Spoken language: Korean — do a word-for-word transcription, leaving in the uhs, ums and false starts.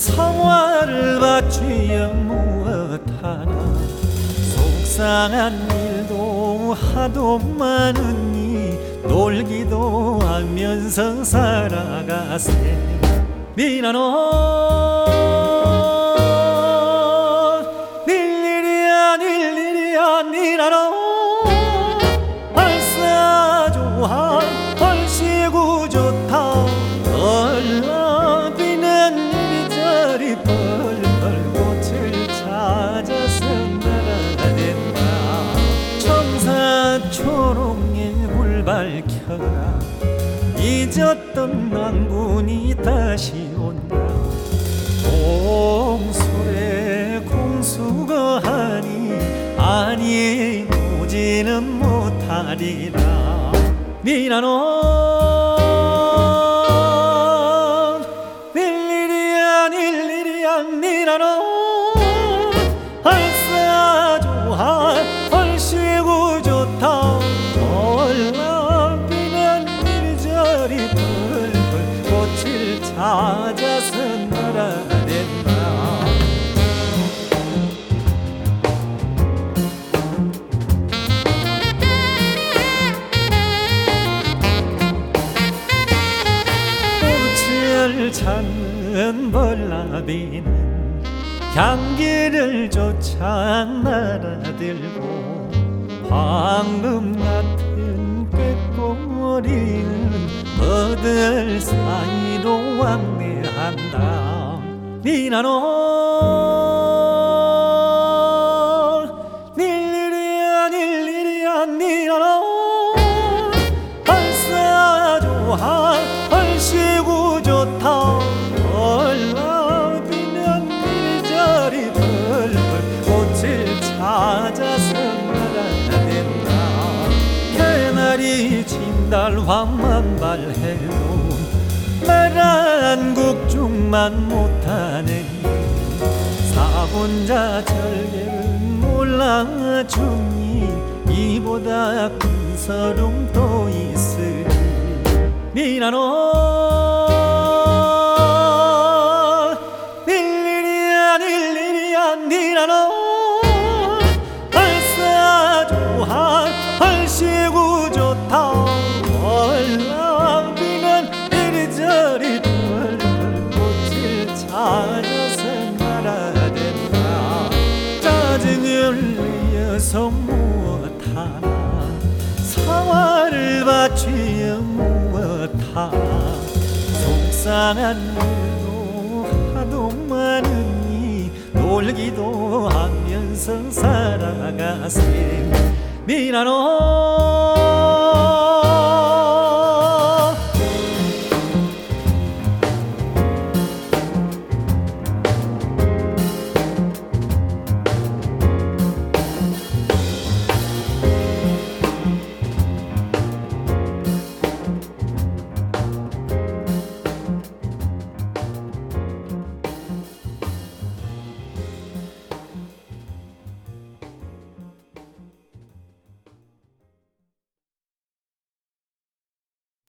성화를 바치여 무엇하나 속상한 일도 하도 많으니 놀기도 하면서 살아가세. 미나노 닐리리야 닐리리야 미나노 얼싸 좋아 얼씨구 좋다 얼라비는 이리저리 벌벌 꽃을 찾아서 날아댄다. 청사초롱에 불 밝혀라 잊었던 낭군이 다시 온다. 공소래 공수거 하니 아니 오지는 못하리라. 미나노 닐리리야 닐리리야 미나노 얼싸 좋아 얼씨구 좋다 얼라비는 이리저리 벌벌 꽃을 찾아서 날아댄다. 꽃을 찾는 벌나비는 향기를 쫓아 날아들고 방금 같은 꾀꼬리는 어들 사이로 왕래한다. 미나노 닐리리야 닐리리야 미나노 얼싸 좋아 얼씨구 좋다 얼라비면 이리저리 벌벌 꽃을 찾아서 날아댄다. 개나리 진달황만 발해도 말한 국중만 못하네. 사본자 절개는 몰라주니 이보다 큰 서름 또 있으리. 미나노 닐리리야 닐리리야 미나노 얼싸 좋아 얼씨구 좋다 얼라비는 이리저리 벌벌 꽃을 찾아서 날아댄다. 짜증을 내어서 무엇하나 사활을 바치여 무엇하나 속상한 일도 하도 많으니 놀기도 하면서 살아가세. 미나노